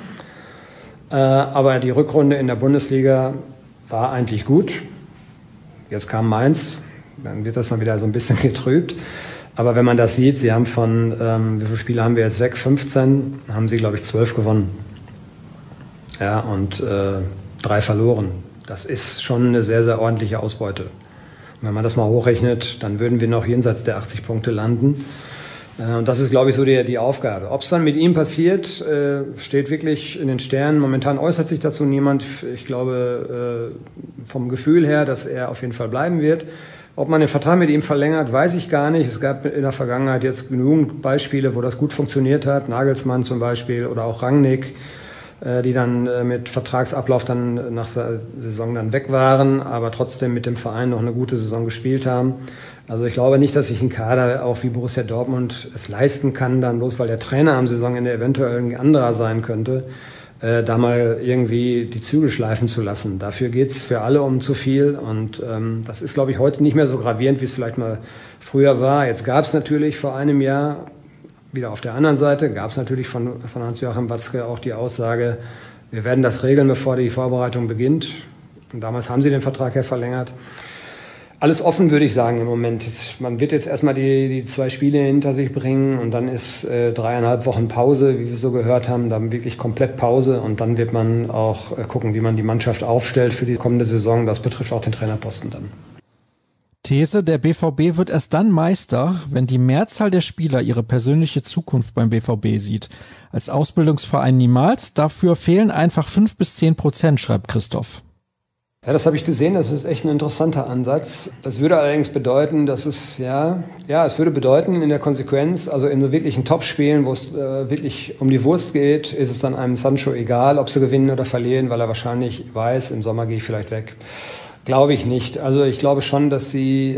Aber die Rückrunde in der Bundesliga war eigentlich gut. Jetzt kam Mainz, dann wird das dann wieder so ein bisschen getrübt. Aber wenn man das sieht, sie haben wie viele Spiele haben wir jetzt weg? 15, haben sie, glaube ich, 12 gewonnen. Ja, und 3 verloren. Das ist schon eine sehr, sehr ordentliche Ausbeute. Und wenn man das mal hochrechnet, dann würden wir noch jenseits der 80 Punkte landen. Und das ist, glaube ich, so die Aufgabe. Ob es dann mit ihm passiert, steht wirklich in den Sternen. Momentan äußert sich dazu niemand. Ich glaube vom Gefühl her, dass er auf jeden Fall bleiben wird. Ob man den Vertrag mit ihm verlängert, weiß ich gar nicht. Es gab in der Vergangenheit jetzt genügend Beispiele, wo das gut funktioniert hat. Nagelsmann zum Beispiel oder auch Rangnick, die dann mit Vertragsablauf dann nach der Saison dann weg waren, aber trotzdem mit dem Verein noch eine gute Saison gespielt haben. Also ich glaube nicht, dass sich ein Kader auch wie Borussia Dortmund es leisten kann, dann bloß weil der Trainer am Saisonende eventuell ein anderer sein könnte, da mal irgendwie die Zügel schleifen zu lassen. Dafür geht's für alle um zu viel und das ist, glaube ich, heute nicht mehr so gravierend, wie es vielleicht mal früher war. Jetzt gab es natürlich vor einem Jahr, wieder auf der anderen Seite, gab es natürlich von Hans-Joachim Watzke auch die Aussage, wir werden das regeln, bevor die Vorbereitung beginnt. Und damals haben sie den Vertrag ja verlängert. Alles offen, würde ich sagen, im Moment. Man wird jetzt erstmal die 2 Spiele hinter sich bringen und dann ist 3,5 Wochen Pause, wie wir so gehört haben, dann wirklich komplett Pause und dann wird man auch gucken, wie man die Mannschaft aufstellt für die kommende Saison. Das betrifft auch den Trainerposten dann. These, der BVB wird erst dann Meister, wenn die Mehrzahl der Spieler ihre persönliche Zukunft beim BVB sieht. Als Ausbildungsverein niemals, dafür fehlen einfach 5-10%, schreibt Christoph. Ja, das habe ich gesehen, das ist echt ein interessanter Ansatz. Das würde allerdings bedeuten, dass es, es würde bedeuten in der Konsequenz, also in so wirklichen Topspielen, wo es wirklich um die Wurst geht, ist es dann einem Sancho egal, ob sie gewinnen oder verlieren, weil er wahrscheinlich weiß, im Sommer gehe ich vielleicht weg. Glaube ich nicht. Also ich glaube schon, dass die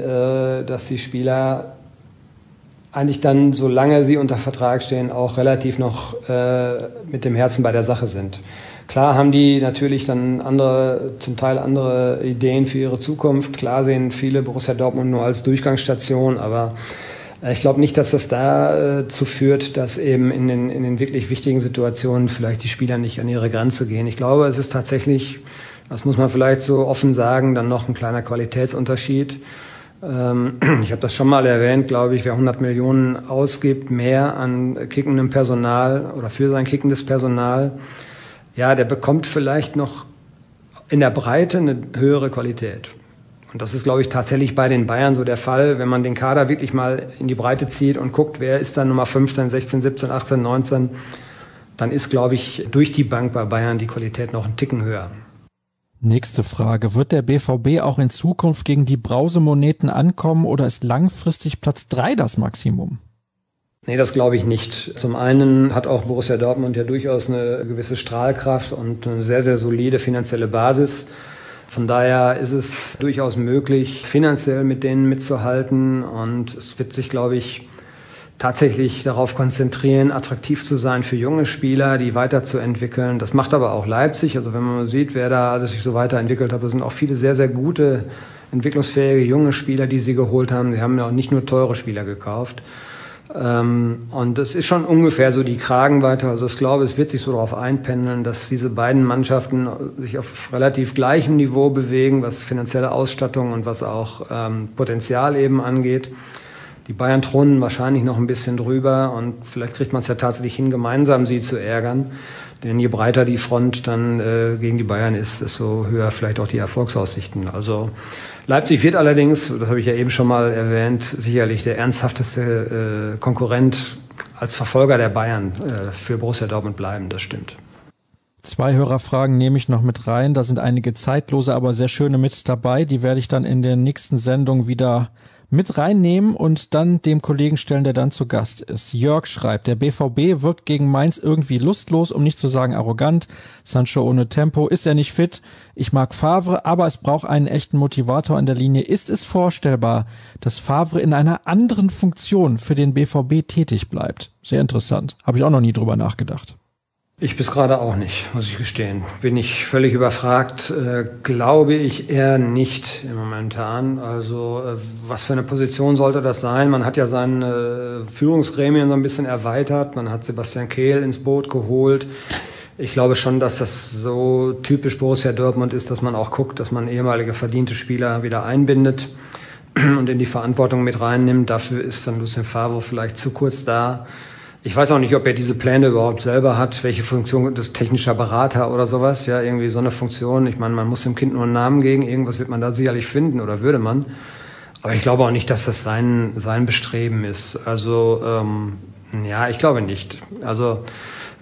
Spieler eigentlich dann, solange sie unter Vertrag stehen, auch relativ noch mit dem Herzen bei der Sache sind. Klar haben die natürlich dann zum Teil andere Ideen für ihre Zukunft. Klar sehen viele Borussia Dortmund nur als Durchgangsstation, aber ich glaube nicht, dass das dazu führt, dass eben in den wirklich wichtigen Situationen vielleicht die Spieler nicht an ihre Grenze gehen. Ich glaube, es ist tatsächlich, das muss man vielleicht so offen sagen, dann noch ein kleiner Qualitätsunterschied. Ich habe das schon mal erwähnt, glaube ich, wer 100 Millionen ausgibt, mehr an kickendem Personal oder für sein kickendes Personal, ja, der bekommt vielleicht noch in der Breite eine höhere Qualität. Und das ist, glaube ich, tatsächlich bei den Bayern so der Fall, wenn man den Kader wirklich mal in die Breite zieht und guckt, wer ist da Nummer 15, 16, 17, 18, 19, dann ist, glaube ich, durch die Bank bei Bayern die Qualität noch einen Ticken höher. Nächste Frage. Wird der BVB auch in Zukunft gegen die Brausemoneten ankommen oder ist langfristig Platz 3 das Maximum? Nee, das glaube ich nicht. Zum einen hat auch Borussia Dortmund ja durchaus eine gewisse Strahlkraft und eine sehr, sehr solide finanzielle Basis. Von daher ist es durchaus möglich, finanziell mit denen mitzuhalten und es wird sich, glaube ich, tatsächlich darauf konzentrieren, attraktiv zu sein für junge Spieler, die weiterzuentwickeln. Das macht aber auch Leipzig. Also wenn man sieht, wer da sich so weiterentwickelt hat, das sind auch viele sehr, sehr gute, entwicklungsfähige junge Spieler, die sie geholt haben. Sie haben ja auch nicht nur teure Spieler gekauft. Und es ist schon ungefähr so die Kragenweite. Also ich glaube, es wird sich so darauf einpendeln, dass diese beiden Mannschaften sich auf relativ gleichem Niveau bewegen, was finanzielle Ausstattung und was auch Potenzial eben angeht. Die Bayern thronen wahrscheinlich noch ein bisschen drüber und vielleicht kriegt man es ja tatsächlich hin, gemeinsam sie zu ärgern. Denn je breiter die Front dann gegen die Bayern ist, desto höher vielleicht auch die Erfolgsaussichten. Also Leipzig wird allerdings, das habe ich ja eben schon mal erwähnt, sicherlich der ernsthafteste Konkurrent als Verfolger der Bayern für Borussia Dortmund bleiben, das stimmt. 2 Hörerfragen nehme ich noch mit rein. Da sind einige zeitlose, aber sehr schöne mit dabei. Die werde ich dann in der nächsten Sendung wieder mit reinnehmen und dann dem Kollegen stellen, der dann zu Gast ist. Jörg schreibt, der BVB wirkt gegen Mainz irgendwie lustlos, um nicht zu sagen arrogant. Sancho ohne Tempo, ist er nicht fit? Ich mag Favre, aber es braucht einen echten Motivator an der Linie. Ist es vorstellbar, dass Favre in einer anderen Funktion für den BVB tätig bleibt? Sehr interessant. Habe ich auch noch nie drüber nachgedacht. Ich bis gerade auch nicht, muss ich gestehen. Bin ich völlig überfragt, glaube ich eher nicht im Momentan. Also was für eine Position sollte das sein? Man hat ja seine Führungsgremien so ein bisschen erweitert. Man hat Sebastian Kehl ins Boot geholt. Ich glaube schon, dass das so typisch Borussia Dortmund ist, dass man auch guckt, dass man ehemalige verdiente Spieler wieder einbindet und in die Verantwortung mit reinnimmt. Dafür ist dann Lucien Favre vielleicht zu kurz da. Ich weiß auch nicht, ob er diese Pläne überhaupt selber hat, welche Funktion, das technischer Berater oder sowas, ja, irgendwie so eine Funktion. Ich meine, man muss dem Kind nur einen Namen geben, irgendwas wird man da sicherlich finden oder würde man. Aber ich glaube auch nicht, dass das sein Bestreben ist. Also, ich glaube nicht. Also,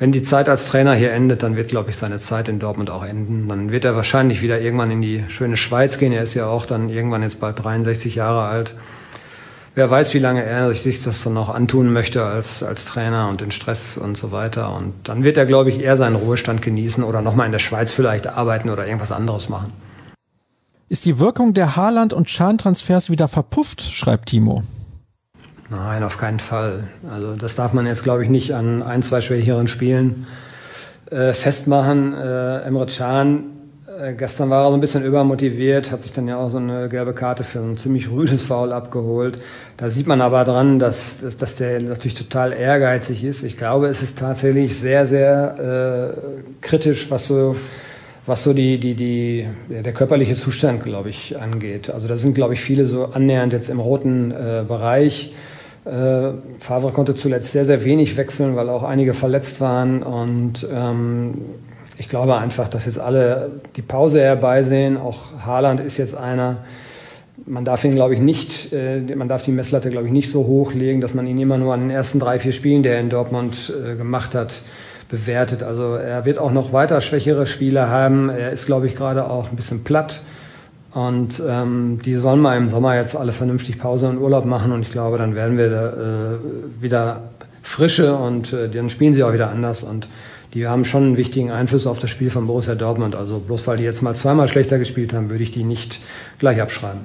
wenn die Zeit als Trainer hier endet, dann wird, glaube ich, seine Zeit in Dortmund auch enden. Dann wird er wahrscheinlich wieder irgendwann in die schöne Schweiz gehen. Er ist ja auch dann irgendwann jetzt bald 63 Jahre alt. Wer weiß, wie lange er sich das dann noch antun möchte als Trainer und den Stress und so weiter. Und dann wird er, glaube ich, eher seinen Ruhestand genießen oder nochmal in der Schweiz vielleicht arbeiten oder irgendwas anderes machen. Ist die Wirkung der Haaland- und Can-Transfers wieder verpufft, schreibt Timo. Nein, auf keinen Fall. Also das darf man jetzt, glaube ich, nicht an 1, 2 schwächeren Spielen festmachen. Emre Can, gestern war er so ein bisschen übermotiviert, hat sich dann ja auch so eine gelbe Karte für ein ziemlich rüdes Foul abgeholt. Da sieht man aber dran, dass der natürlich total ehrgeizig ist. Ich glaube, es ist tatsächlich sehr, sehr kritisch, was so der körperliche Zustand, glaube ich, angeht. Also da sind, glaube ich, viele so annähernd jetzt im roten Bereich. Favre konnte zuletzt sehr, sehr wenig wechseln, weil auch einige verletzt waren. Und ich glaube einfach, dass jetzt alle die Pause herbeisehen. Auch Haaland ist jetzt einer. Man darf ihn, glaube ich, man darf die Messlatte, glaube ich, nicht so hochlegen, dass man ihn immer nur an den ersten 3, 4 Spielen, die er in Dortmund gemacht hat, bewertet. Also er wird auch noch weiter schwächere Spiele haben. Er ist, glaube ich, gerade auch ein bisschen platt. Und die sollen mal im Sommer jetzt alle vernünftig Pause und Urlaub machen. Und ich glaube, dann werden wir wieder Frische und dann spielen sie auch wieder anders. Und die haben schon einen wichtigen Einfluss auf das Spiel von Borussia Dortmund. Also bloß weil die jetzt mal zweimal schlechter gespielt haben, würde ich die nicht gleich abschreiben.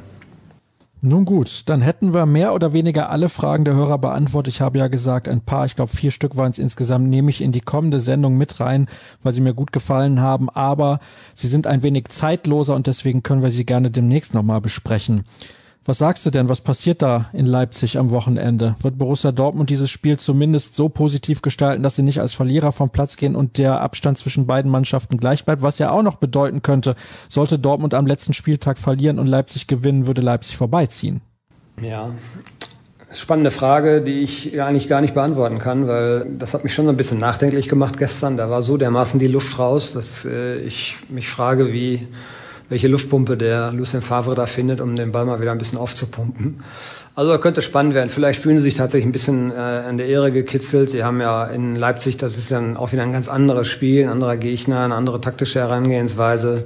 Nun gut, dann hätten wir mehr oder weniger alle Fragen der Hörer beantwortet. Ich habe ja gesagt, ein paar, ich glaube 4 Stück waren es insgesamt, nehme ich in die kommende Sendung mit rein, weil sie mir gut gefallen haben. Aber sie sind ein wenig zeitloser und deswegen können wir sie gerne demnächst nochmal besprechen. Was sagst du denn, was passiert da in Leipzig am Wochenende? Wird Borussia Dortmund dieses Spiel zumindest so positiv gestalten, dass sie nicht als Verlierer vom Platz gehen und der Abstand zwischen beiden Mannschaften gleich bleibt? Was ja auch noch bedeuten könnte, sollte Dortmund am letzten Spieltag verlieren und Leipzig gewinnen, würde Leipzig vorbeiziehen. Ja, spannende Frage, die ich eigentlich gar nicht beantworten kann, weil das hat mich schon so ein bisschen nachdenklich gemacht gestern. Da war so dermaßen die Luft raus, dass ich mich frage, welche Luftpumpe der Lucien Favre da findet, um den Ball mal wieder ein bisschen aufzupumpen. Also könnte spannend werden. Vielleicht fühlen sie sich tatsächlich ein bisschen an der Ehre gekitzelt. Sie haben ja in Leipzig, das ist dann auch wieder ein ganz anderes Spiel, ein anderer Gegner, eine andere taktische Herangehensweise.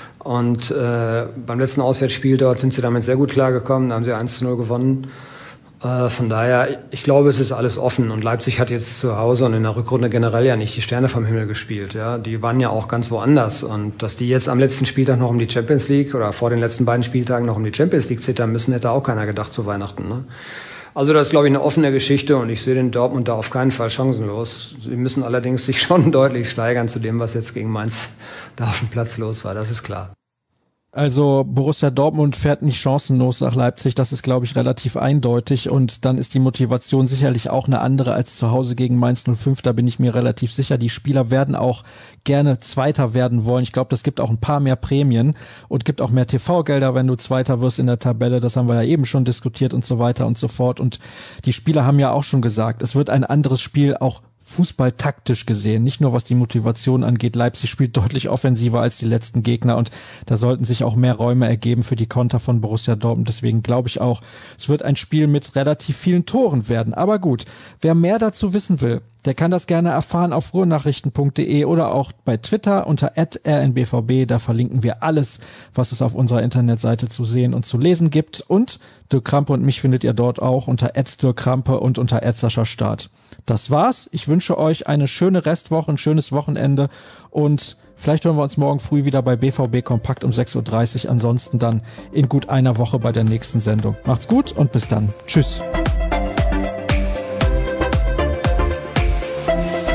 Und beim letzten Auswärtsspiel dort sind sie damit sehr gut klargekommen. Da haben sie 1:0 gewonnen. Von daher, ich glaube, es ist alles offen. Und Leipzig hat jetzt zu Hause und in der Rückrunde generell ja nicht die Sterne vom Himmel gespielt. Ja, die waren ja auch ganz woanders. Und dass die jetzt am letzten Spieltag noch um die Champions League oder vor den letzten beiden Spieltagen noch um die Champions League zittern müssen, hätte auch keiner gedacht zu Weihnachten. Ne? Also das ist, glaube ich, eine offene Geschichte und ich sehe den Dortmund da auf keinen Fall chancenlos. Sie müssen allerdings sich schon deutlich steigern zu dem, was jetzt gegen Mainz da auf dem Platz los war. Das ist klar. Also Borussia Dortmund fährt nicht chancenlos nach Leipzig, das ist, glaube ich, relativ eindeutig und dann ist die Motivation sicherlich auch eine andere als zu Hause gegen Mainz 05, da bin ich mir relativ sicher. Die Spieler werden auch gerne Zweiter werden wollen. Ich glaube, das gibt auch ein paar mehr Prämien und gibt auch mehr TV-Gelder, wenn du Zweiter wirst in der Tabelle, das haben wir ja eben schon diskutiert und so weiter und so fort und die Spieler haben ja auch schon gesagt, es wird ein anderes Spiel auch Fußball taktisch gesehen, nicht nur was die Motivation angeht. Leipzig spielt deutlich offensiver als die letzten Gegner und da sollten sich auch mehr Räume ergeben für die Konter von Borussia Dortmund. Deswegen glaube ich auch, es wird ein Spiel mit relativ vielen Toren werden. Aber gut, wer mehr dazu wissen will, der kann das gerne erfahren auf ruhrnachrichten.de oder auch bei Twitter unter @rnbvb. Da verlinken wir alles, was es auf unserer Internetseite zu sehen und zu lesen gibt. Und Dirk Krampe und mich findet ihr dort auch unter @dirkkrampe und unter @saschastart. Das war's. Ich wünsche euch eine schöne Restwoche, ein schönes Wochenende und vielleicht hören wir uns morgen früh wieder bei BVB Kompakt um 6:30 Uhr. Ansonsten dann in gut einer Woche bei der nächsten Sendung. Macht's gut und bis dann. Tschüss.